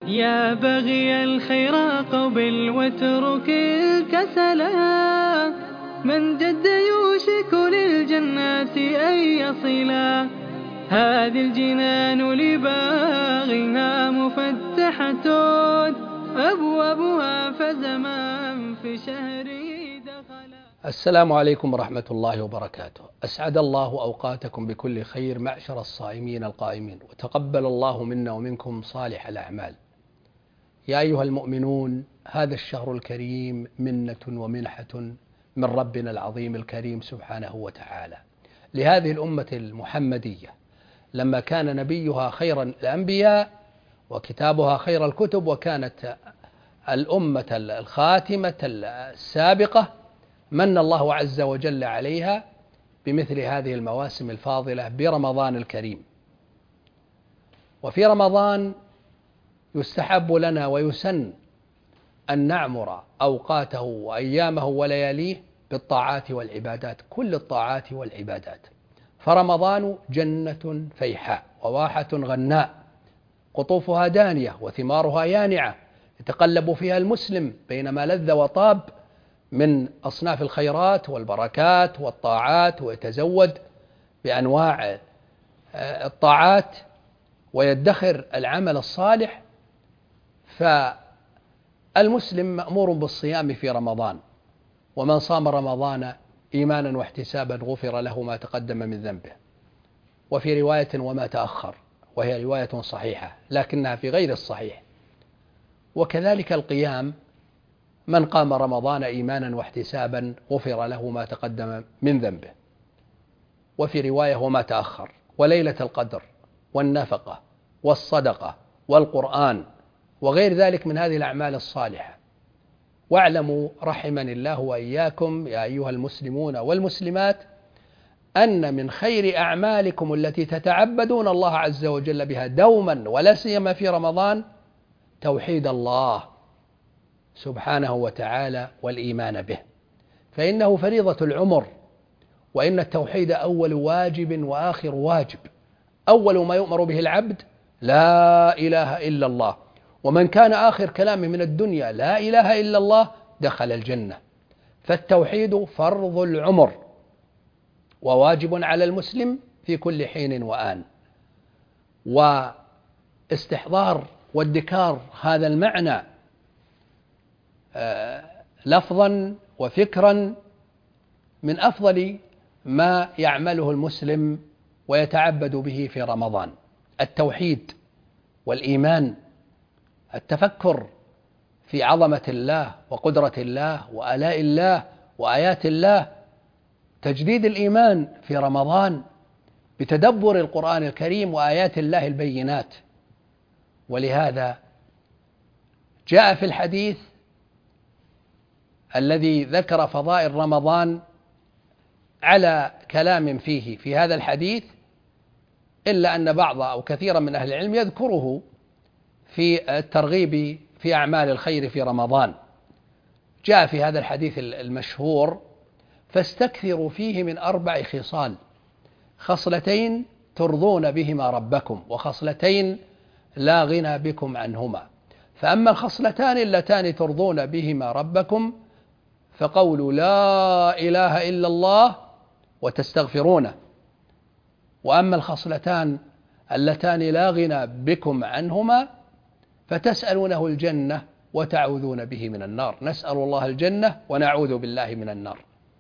يا بغي الخير قبل واترك الكسلا، من جد يوشك للجنات أن يصلا. هذه الجنان لباغها مفتحة، أبوابها فزمان في شهره دخلا. السلام عليكم ورحمة الله وبركاته. أسعد الله أوقاتكم بكل خير معشر الصائمين القائمين، وتقبل الله منا ومنكم صالح الأعمال. يا أيها المؤمنون، هذا الشهر الكريم منة ومنحة من ربنا العظيم الكريم سبحانه وتعالى لهذه الأمة المحمدية، لما كان نبيها خير الأنبياء وكتابها خير الكتب، وكانت الأمة الخاتمة السابقة، من الله عز وجل عليها بمثل هذه المواسم الفاضلة برمضان الكريم. وفي رمضان يستحب لنا ويسن أن نعمر أوقاته وأيامه ولياليه بالطاعات والعبادات، كل الطاعات والعبادات. فرمضان جنة فيحاء وواحة غناء، قطوفها دانية وثمارها يانعة، يتقلب فيها المسلم بين ما لذ وطاب من أصناف الخيرات والبركات والطاعات، ويتزود بأنواع الطاعات ويدخر العمل الصالح. فالمسلم مأمور بالصيام في رمضان، ومن صام رمضان إيمانا واحتسابا غفر له ما تقدم من ذنبه. وفي رواية وما تأخر، وهي رواية صحيحة لكنها في غير الصحيح. وكذلك القيام، من قام رمضان إيمانا واحتسابا غفر له ما تقدم من ذنبه. وفي رواية وما تأخر. وليلة القدر والنفقة والصدقة والقرآن وغير ذلك من هذه الأعمال الصالحة. واعلموا رحمني الله وإياكم يا أيها المسلمون والمسلمات أن من خير أعمالكم التي تتعبدون الله عز وجل بها دوما ولا سيما في رمضان توحيد الله سبحانه وتعالى والإيمان به، فإنه فريضة العمر. وإن التوحيد أول واجب وآخر واجب. أول ما يؤمر به العبد لا إله إلا الله، ومن كان آخر كلامه من الدنيا لا إله إلا الله دخل الجنة. فالتوحيد فرض العمر وواجب على المسلم في كل حين وآن. واستحضار وادكار هذا المعنى لفظا وفكرا من أفضل ما يعمله المسلم ويتعبد به في رمضان. التوحيد والإيمان، التفكر في عظمة الله وقدرة الله وآلاء الله وآيات الله، تجديد الإيمان في رمضان بتدبر القرآن الكريم وآيات الله البينات. ولهذا جاء في الحديث الذي ذكر فضائل رمضان على كلام فيه في هذا الحديث، إلا أن بعض أو كثيرا من أهل العلم يذكره في الترغيب في أعمال الخير في رمضان. جاء في هذا الحديث المشهور: فاستكثروا فيه من 4 خصال، خصلتين ترضون بهما ربكم، وخصلتين لا غنى بكم عنهما. فأما الخصلتان اللتان ترضون بهما ربكم فقولوا لا إله إلا الله وتستغفرونه. وأما الخصلتان اللتان لا غنى بكم عنهما فتسألونه الجنة وتعوذون به من النار. نسأل الله الجنة ونعوذ بالله من النار.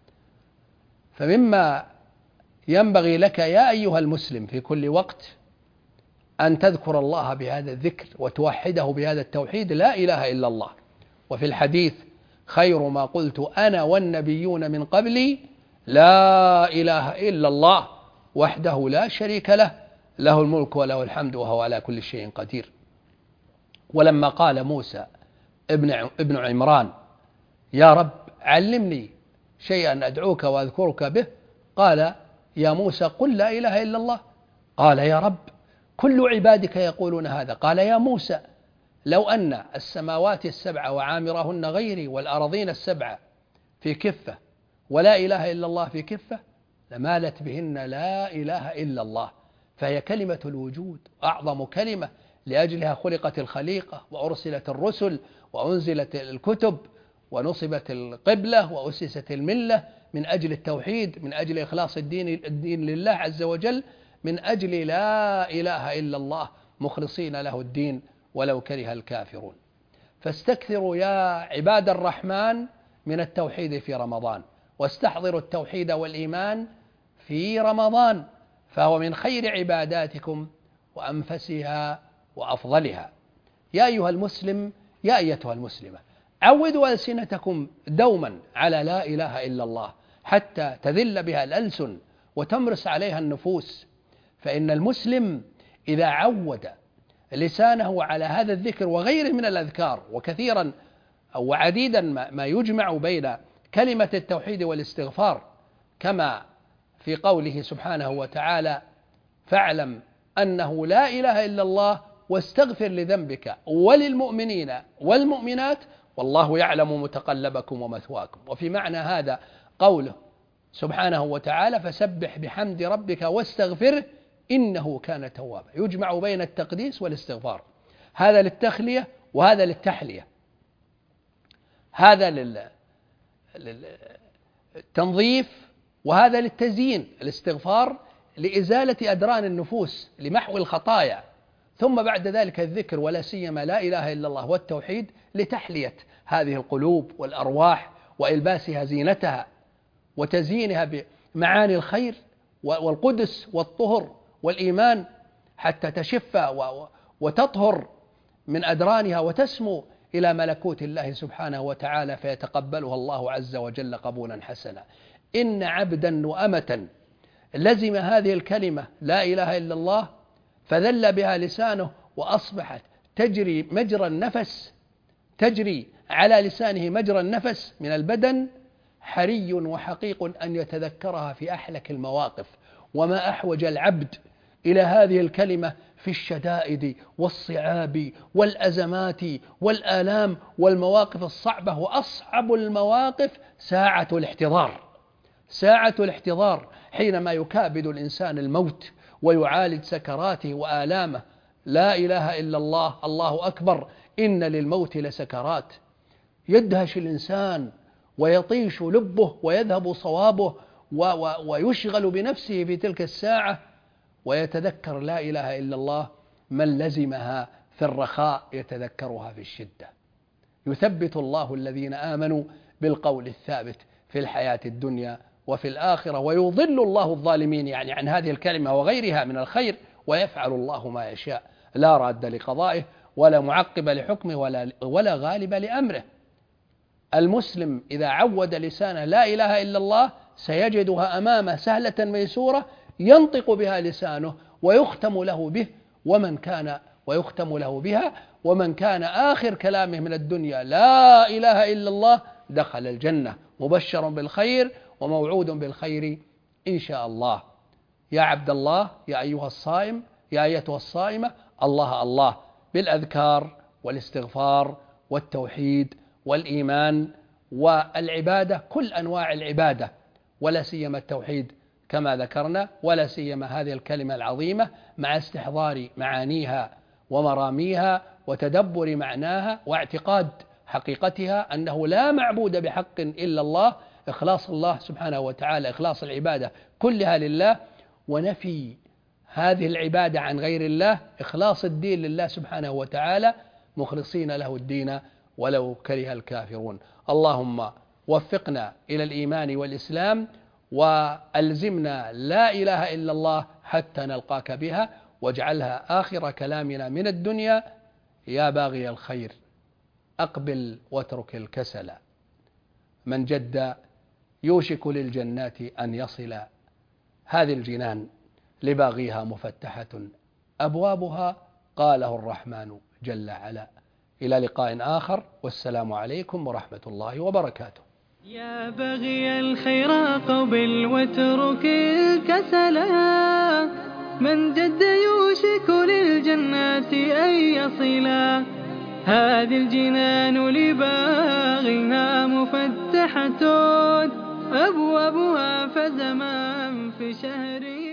فمما ينبغي لك يا أيها المسلم في كل وقت أن تذكر الله بهذا الذكر وتوحده بهذا التوحيد، لا إله إلا الله. وفي الحديث: خير ما قلت أنا والنبيون من قبلي لا إله إلا الله وحده لا شريك له، له الملك وله الحمد وهو على كل شيء قدير. ولما قال موسى ابن عمران: يا رب علمني شيئا أدعوك وأذكرك به، قال: يا موسى قل لا إله إلا الله. قال: يا رب كل عبادك يقولون هذا. قال: يا موسى لو أن السماوات ال7 وعامرهن غيري والأرضين ال7 في كفة ولا إله إلا الله في كفة لمالت بهن لا إله إلا الله. فهي كلمة الوجود، أعظم كلمة لأجلها خلقت الخليقة وأرسلت الرسل وأنزلت الكتب ونصبت القبلة وأسست الملة، من أجل التوحيد، من أجل إخلاص الدين لله عز وجل، من أجل لا إله إلا الله مخلصين له الدين ولو كره الكافرون. فاستكثروا يا عباد الرحمن من التوحيد في رمضان، واستحضروا التوحيد والإيمان في رمضان، فهو من خير عباداتكم وأنفسها وأفضلها. يا أيها المسلم، يا أيتها المسلمة، عودوا ألسنتكم دوما على لا إله إلا الله حتى تذل بها الألسن وتمرس عليها النفوس. فإن المسلم إذا عود لسانه على هذا الذكر وغيره من الأذكار، وكثيرا أو وعديدا ما يجمع بين كلمة التوحيد والاستغفار، كما في قوله سبحانه وتعالى: فاعلم أنه لا إله إلا الله واستغفر لذنبك وللمؤمنين والمؤمنات والله يعلم متقلبكم ومثواكم. وفي معنى هذا قوله سبحانه وتعالى: فسبح بحمد ربك واستغفره إنه كان توابا. يجمع بين التقديس والاستغفار، هذا للتخلية وهذا للتحلية، هذا للتنظيف وهذا للتزيين. الاستغفار لإزالة أدران النفوس، لمحو الخطايا، ثم بعد ذلك الذكر ولا سيما لا إله إلا الله والتوحيد لتحلية هذه القلوب والأرواح وإلباسها زينتها وتزيينها بمعاني الخير والقدس والطهر والإيمان، حتى تشف وتطهر من أدرانها وتسمو إلى ملكوت الله سبحانه وتعالى، فيتقبلها الله عز وجل قبولا حسنا. إن عبدا وأمة لزم هذه الكلمة لا إله إلا الله فذل بها لسانه وأصبحت تجري مجرى النفس، تجري على لسانه مجرى النفس من البدن، حري وحقيق أن يتذكرها في أحلك المواقف. وما أحوج العبد إلى هذه الكلمة في الشدائد والصعاب والأزمات والآلام والمواقف الصعبة. وأصعب المواقف ساعة الاحتضار، ساعة الاحتضار حينما يكابد الإنسان الموت ويعالج سكراته وآلامه. لا إله إلا الله، الله أكبر، إن للموت لسكرات. يدهش الإنسان ويطيش لبه ويذهب صوابه ويشغل بنفسه في تلك الساعة، ويتذكر لا إله إلا الله. من لزمها في الرخاء يتذكرها في الشدة. يثبت الله الذين آمنوا بالقول الثابت في الحياة الدنيا وفي الآخرة، ويضل الله الظالمين، يعني عن هذه الكلمة وغيرها من الخير، ويفعل الله ما يشاء. لا راد لقضائه ولا معقب لحكمه ولا غالب لأمره. المسلم إذا عود لسانه لا إله إلا الله سيجدها أمامه سهلة ميسورة، ينطق بها لسانه ويختم له به، ويختم له بها. ومن كان آخر كلامه من الدنيا لا إله إلا الله دخل الجنة مبشر بالخير وموعود بالخير إن شاء الله. يا عبد الله، يا أيها الصائم، يا أيتها الصائمة، الله الله بالأذكار والاستغفار والتوحيد والإيمان والعبادة، كل أنواع العبادة، ولا سيما التوحيد كما ذكرنا، ولا سيما هذه الكلمة العظيمة مع استحضار معانيها ومراميها وتدبر معناها واعتقاد حقيقتها أنه لا معبود بحق إلا الله. إخلاص الله سبحانه وتعالى، إخلاص العبادة كلها لله، ونفي هذه العبادة عن غير الله، إخلاص الدين لله سبحانه وتعالى مخلصين له الدين ولو كره الكافرون. اللهم وفقنا إلى الإيمان والإسلام، وألزمنا لا إله إلا الله حتى نلقاك بها، واجعلها آخر كلامنا من الدنيا. يا باغي الخير أقبل واترك الكسل، من جد يوشك للجنات أن يصل، هذه الجنان لباغيها مفتحة أبوابها، قاله الرحمن جل على. إلى لقاء آخر، والسلام عليكم ورحمة الله وبركاته. يا بغي الخير قبل واترك الكسلا، من جد يوشك للجنات أن يصلا، هذه الجنان لباغيها مفتحة أبوابها، فزمان في شهر